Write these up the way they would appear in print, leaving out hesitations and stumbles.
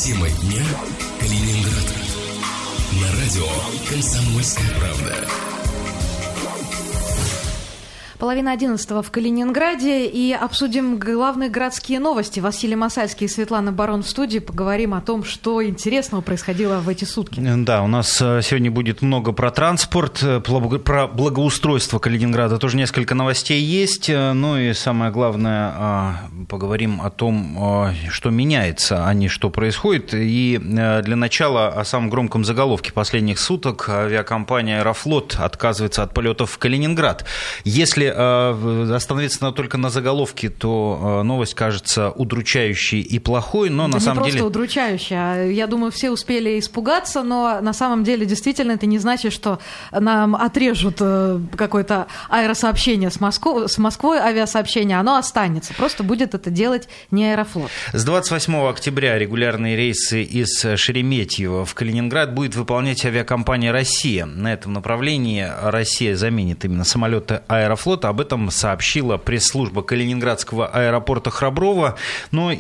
Темой дня Калининград. На радио «Комсомольская правда». 10:30 в Калининграде, и обсудим главные городские новости. Василий Масальский и Светлана Барон в студии. Поговорим о том, что интересного происходило в эти сутки. Да, у нас сегодня будет много про транспорт, про благоустройство Калининграда. Тоже несколько новостей есть. Ну и самое главное, поговорим о том, что меняется, а не что происходит. И для начала о самом громком заголовке последних суток. Авиакомпания «Аэрофлот» отказывается от полетов в Калининград. Если остановиться только на заголовке, то новость кажется удручающей и плохой, но на самом деле... Не просто удручающая. Я думаю, все успели испугаться, но на самом деле действительно это не значит, что нам отрежут какое-то аэросообщение с Москвой, авиасообщение, оно останется. Просто будет это делать не Аэрофлот. С 28 октября регулярные рейсы из Шереметьево в Калининград будет выполнять авиакомпания «Россия». На этом направлении Россия заменит именно самолеты «Аэрофлот». Об этом сообщила пресс-служба Калининградского аэропорта Храброво. Ну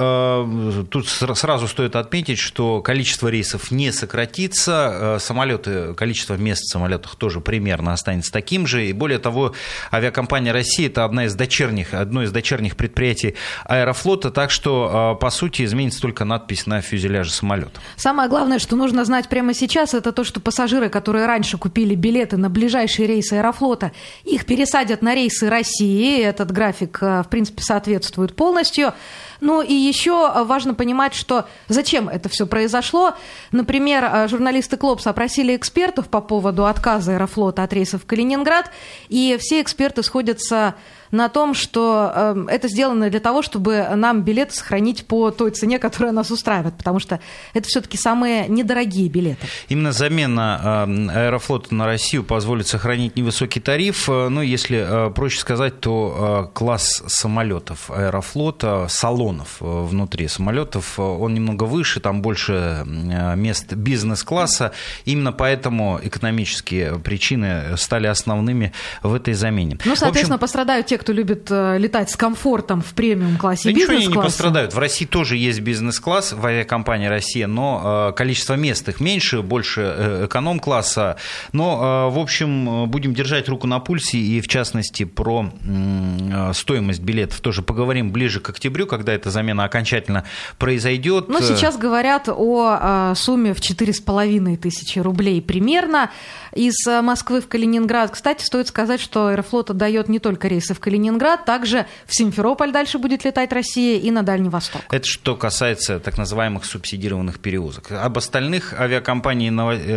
и тут сразу стоит отметить, что количество рейсов не сократится. Количество мест в самолетах тоже примерно останется таким же. И более того, авиакомпания «Россия» — это одно из дочерних предприятий «Аэрофлота», так что, по сути, изменится только надпись на фюзеляже самолета. Самое главное, что нужно знать прямо сейчас, это то, что пассажиры, которые раньше купили билеты на ближайшие рейсы «Аэрофлота», их пересадят на рейсы России. Этот график, в принципе, соответствует полностью. Ну и еще важно понимать, что зачем это все произошло. Например, журналисты «Клопс» опросили экспертов по поводу отказа «Аэрофлота» от рейсов в Калининград, и все эксперты сходятся на том, что это сделано для того, чтобы нам билеты сохранить по той цене, которая нас устраивает, потому что это все-таки самые недорогие билеты. Именно замена «Аэрофлота» на Россию позволит сохранить невысокий тариф. Ну, если проще сказать, то класс самолетов «Аэрофлота», салонов внутри самолетов, он немного выше, там больше мест бизнес-класса. Именно поэтому экономические причины стали основными в этой замене. Ну, соответственно, пострадают те, кто любит летать с комфортом в премиум-классе, бизнес-классе. Ничего они не пострадают. В России тоже есть бизнес-класс в авиакомпании «Россия», но количество мест их меньше, больше эконом-класса. Но, в общем, будем держать руку на пульсе, и, в частности, про стоимость билетов тоже поговорим ближе к октябрю, когда эта замена окончательно произойдет. Ну, сейчас говорят о сумме в 4500 рублей примерно из Москвы в Калининград. Кстати, стоит сказать, что «Аэрофлот» отдает не только рейсы в Калининград, также в Симферополь дальше будет летать Россия и на Дальний Восток. Это что касается так называемых субсидированных перевозок. От остальных авиакомпаний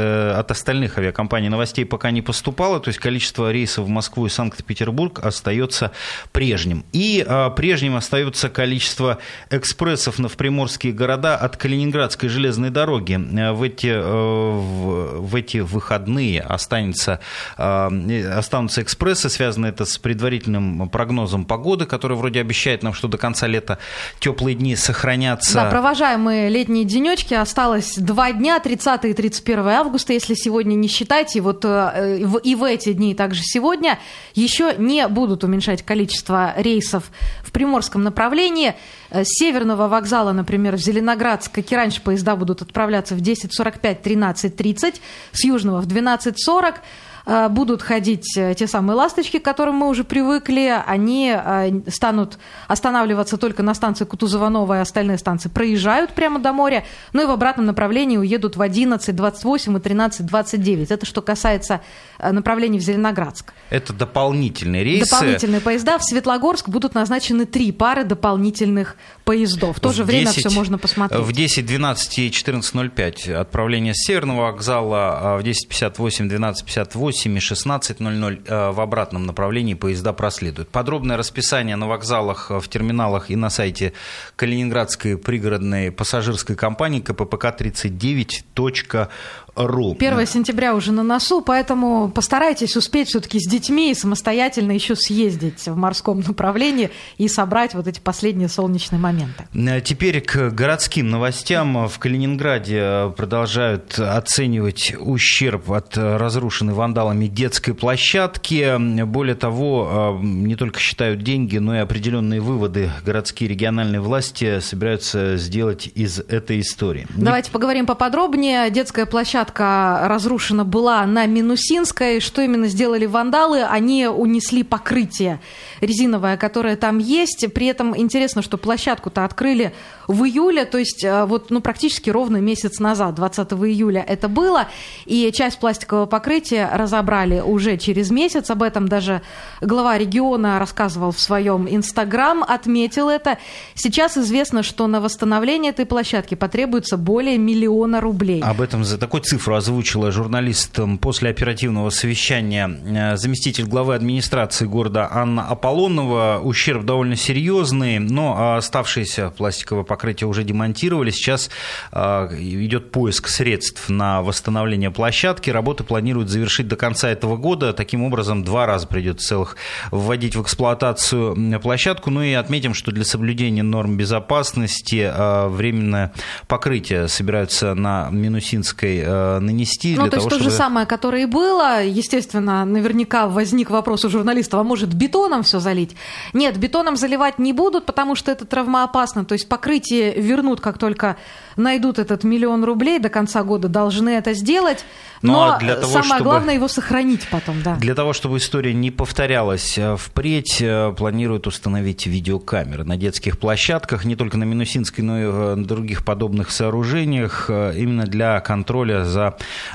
новостей пока не поступало, то есть количество рейсов в Москву и Санкт-Петербург остается прежним. И прежним остается количество экспрессов в приморские города от Калининградской железной дороги. В эти выходные останутся экспрессы, связанные это с предварительным прогнозом погоды, который вроде обещает нам, что до конца лета теплые дни сохранятся. Да, провожаемые летние денечки. Осталось 2 дня, 30 и 31 августа, если сегодня не считать. И вот и в эти дни, также сегодня, еще не будут уменьшать количество рейсов в приморском направлении. С Северного вокзала, например, в Зеленоградск, как и раньше, поезда будут отправляться в 10:45, 13:30, с Южного в 12:40. Будут ходить те самые «Ласточки», к которым мы уже привыкли. Они станут останавливаться только на станции Кутузова-Новая, остальные станции проезжают прямо до моря. Ну и в обратном направлении уедут в 11:28 и 13:29. Это что касается направлений в Зеленоградск. Это дополнительные рейсы. Дополнительные поезда. В Светлогорск будут назначены 3 пары дополнительных поездов. В то же время все можно посмотреть. В 10, 12 и 14:05 отправление с Северного вокзала, в 10:58, 12:58 и 16:00 в обратном направлении поезда проследуют. Подробное расписание на вокзалах, в терминалах и на сайте Калининградской пригородной пассажирской компании kppk39.ru. 1 сентября уже на носу, поэтому постарайтесь успеть все-таки с детьми и самостоятельно еще съездить в морском направлении и собрать вот эти последние солнечные моменты. Теперь к городским новостям. В Калининграде продолжают оценивать ущерб от разрушенной вандалами вандалами детской площадки. Более того, не только считают деньги, но и определенные выводы городские региональные власти собираются сделать из этой истории. Давайте поговорим поподробнее. Детская площадка разрушена была на Минусинской. Что именно сделали вандалы? Они унесли покрытие резиновое, которое там есть. При этом интересно, что площадку-то открыли в июле, то есть практически ровно месяц назад, 20 июля это было. И часть пластикового покрытия разобрали уже через месяц. Об этом даже глава региона рассказывал в своем Инстаграм, отметил это. Сейчас известно, что на восстановление этой площадки потребуется более 1 миллиона рублей. Об этом за такую цифру озвучила журналистам после оперативного совещания заместитель главы администрации города Анна Аполлонова. Ущерб довольно серьезный, но оставшееся пластиковое покрытие уже демонтировали. Сейчас идет поиск средств на восстановление площадки. Работы планируют завершить до конца этого года. Таким образом, 2 раза придется целых вводить в эксплуатацию площадку. Ну и отметим, что для соблюдения норм безопасности временное покрытие собираются на Минусинской нанести. То есть то же самое, которое и было. Естественно, наверняка возник вопрос у журналистов, а может бетоном все залить? Нет, бетоном заливать не будут, потому что это травмоопасно. То есть покрытие вернут, как только найдут этот 1 миллион рублей, до конца года должны это сделать. Но для того, самое главное его сохранить потом. Да. Для того, чтобы история не повторялась впредь, планируют установить видеокамеры на детских площадках, не только на Минусинской, но и в других подобных сооружениях, именно для контроля за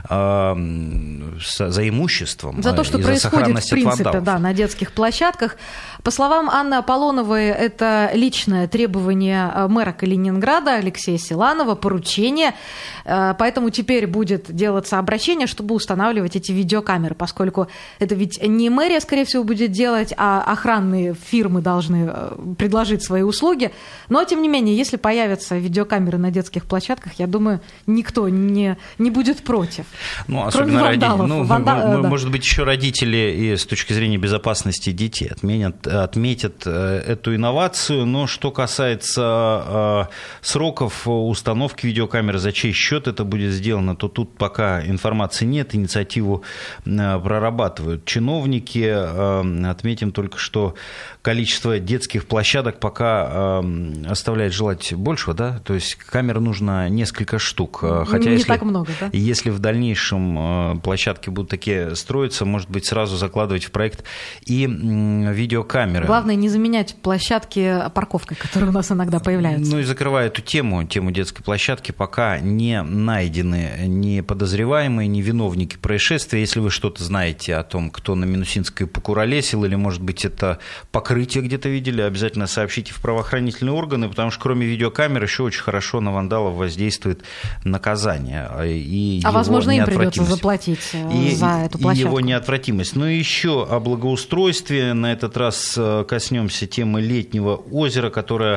имуществом. За то, что происходит, в принципе, на детских площадках. По словам Анны Аполлоновой, это личное требование мэра Калининграда Алексея Силанова, поручение. Поэтому теперь будет делаться обращение, чтобы устанавливать эти видеокамеры, поскольку это ведь не мэрия, скорее всего, будет делать, а охранные фирмы должны предложить свои услуги. Но, тем не менее, если появятся видеокамеры на детских площадках, я думаю, никто не будет против. Особенно родители. Может быть, еще родители и с точки зрения безопасности детей отметят эту инновацию. Но что касается сроков установки видеокамеры, за чей счет это будет сделано, то тут пока информации нет, инициативу прорабатывают чиновники. Отметим только, что количество детских площадок пока оставляет желать большего, да? То есть камер нужно несколько штук. Хотя так много, да? Если в дальнейшем площадки будут такие строиться, может быть, сразу закладывать в проект и видеокамеры. Главное не заменять площадки парковкой, которые у нас иногда появляются. И закрывая эту тему детской площадки, пока не найдены ни подозреваемые, ни виновники происшествия. Если вы что-то знаете о том, кто на Минусинской покуролесил, или, может быть, это покрытие где-то видели, обязательно сообщите в правоохранительные органы, потому что кроме видеокамер еще очень хорошо на вандалов воздействует наказание. Возможно, им придется заплатить за эту площадку. И его неотвратимость. Но еще о благоустройстве. На этот раз коснемся темы Летнего озера, которое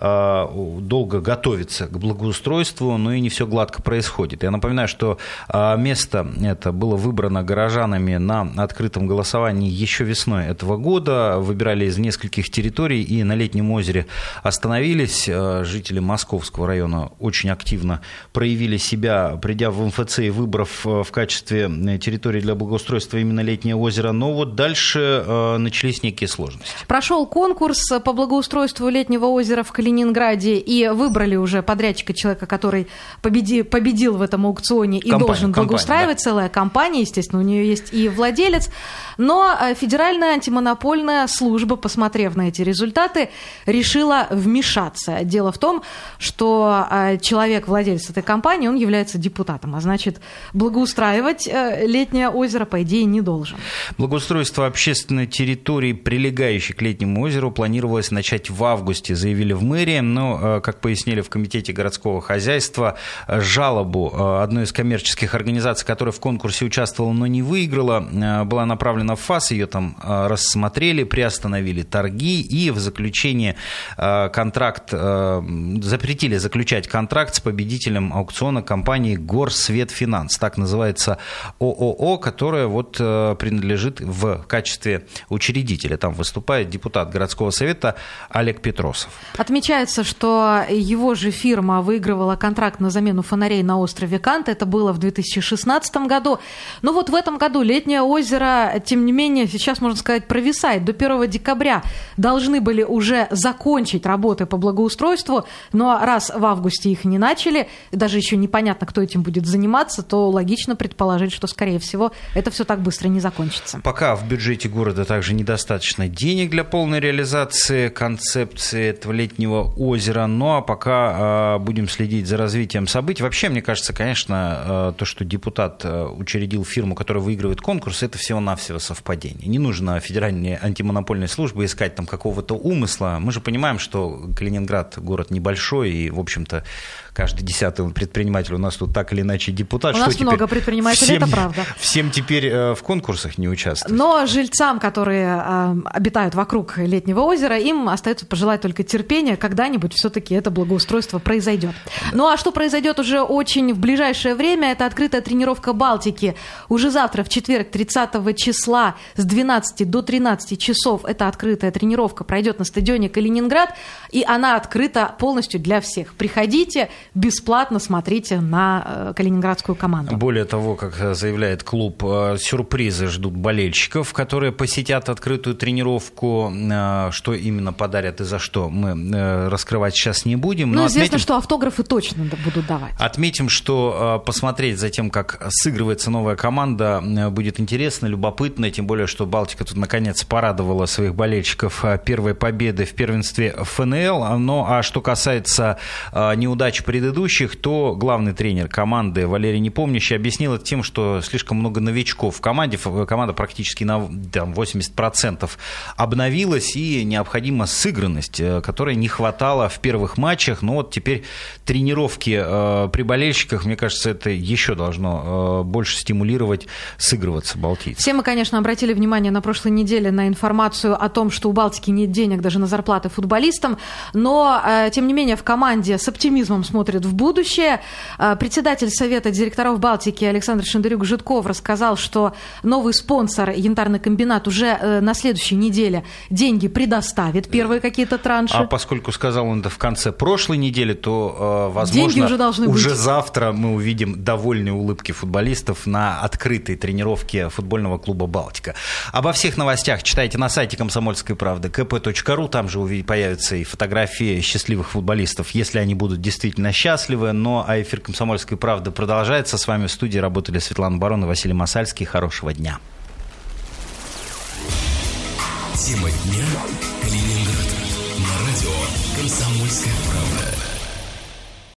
долго готовится к благоустройству, но и не все гладко происходит. Я напоминаю, что место это было выбрано горожанами на открытом голосовании еще весной этого года. Выбирали из нескольких территорий и на Летнем озере остановились. Жители Московского района очень активно проявили себя, придя в МФЦ и выбрав в качестве территории для благоустройства именно Летнее озеро. Но дальше начались некие сложности. Прошел конкурс по благоустройству Летнего озера в Калининграде, и выбрали уже подрядчика, человека, который победил в этом аукционе и должен благоустраивать. Да. Целая компания, естественно, у нее есть и владелец. Но Федеральная антимонопольная служба, посмотрев на эти результаты, решила вмешаться. Дело в том, что человек, владелец этой компании, он является депутатом, а значит, благоустраивать Летнее озеро, по идее, не должен. Благоустройство общественной территории, прилегающей к Летнему озеру, планировалось начать в августе, заявили в мэрии, но, как пояснили в Комитете городского хозяйства, жалобу одной из коммерческих организаций, которая в конкурсе участвовала, но не выиграла, была направлена в ФАС, ее там рассмотрели, приостановили торги и в заключение запретили заключать контракт с победителем аукциона компании «Горсветфинанс». Так называется ООО, которая принадлежит в качестве учредителя. Там выступает депутат городского совета Олег Петросов. Отмечается, что его же фирма выигрывала контракт на замену фонарей на острове Кант. Это было в 2016 году. Но в в этом году Летнее озеро, тем не менее, сейчас, можно сказать, провисает. До 1 декабря должны были уже закончить работы по благоустройству, но раз в августе их не начали, даже еще непонятно, кто этим будет заниматься, то логично предположить, что, скорее всего, это все так быстро не закончится. Пока в бюджете города также недостаточно денег для полной реализации концепции этого Летнего озера, ну а пока будем следить за развитием событий. Вообще, мне кажется, конечно, то, что депутат учредил фирму, которая выигрывает конкурс, это всего-навсего совпадение. Не нужно Федеральной антимонопольной службе искать там какого-то умысла. Мы же понимаем, что Калининград город небольшой, и, в общем-то, каждый 10-й предприниматель у нас тут так или иначе депутат. У нас много предпринимателей, это правда. Всем теперь в конкурсах не участвовать. Но жильцам, которые обитают вокруг Летнего озера, им остается пожелать только терпения. Когда-нибудь все-таки это благоустройство произойдет. Ну а что произойдет уже очень в ближайшее время, это открытая тренировка Балтики. Уже завтра, в четверг, 30 числа, с 12 до 13 часов эта открытая тренировка пройдет на стадионе Калининград, и она открыта полностью для всех. Приходите, бесплатно смотрите на калининградскую команду. Более того, как заявляет клуб, сюрпризы ждут болельщиков, которые посетят открытую тренировку. Что именно подарят и за что, мы раскрывать сейчас не будем. Но известно, что автографы точно будут давать. Отметим, что посмотреть за тем, как сыгрывается новая команда, будет интересно, любопытно, тем более, что Балтика тут наконец порадовала своих болельщиков первой победой в первенстве ФНЛ. Ну, а что касается неудач предыдущих, то главный тренер команды Валерий Непомнящий объяснил это тем, что слишком много новичков в команде. Команда практически на 80% обновилась, и необходима сыгранность, которой не хватало в первых матчах. Но вот теперь тренировки при болельщиках, мне кажется, это еще должно больше стимулировать сыгрываться балтийцев. Все мы, конечно, обратили внимание на прошлой неделе на информацию о том, что у Балтики нет денег даже на зарплаты футболистам, но, тем не менее, в команде с оптимизмом смотрят в будущее. Председатель Совета директоров Балтики Александр Шендерюк-Жидков рассказал, что новый спонсор «Янтарный комбинат» уже на следующей неделе деньги предоставит, первые какие-то транши. А поскольку сказал он это в конце прошлой недели, то, возможно, уже завтра мы увидим довольные улыбки футболистов на открытой тренировке футбольного клуба «Балтика». Обо всех новостях читайте на сайте «Комсомольской правды» kp.ru. Там же появятся и фотографии счастливых футболистов, если они будут действительно счастливы. Но а эфир «Комсомольской правды» продолжается. С вами в студии работали Светлана Барон и Василий Масальский. Хорошего дня. Тема дня. Калининград. На радио «Комсомольская правда».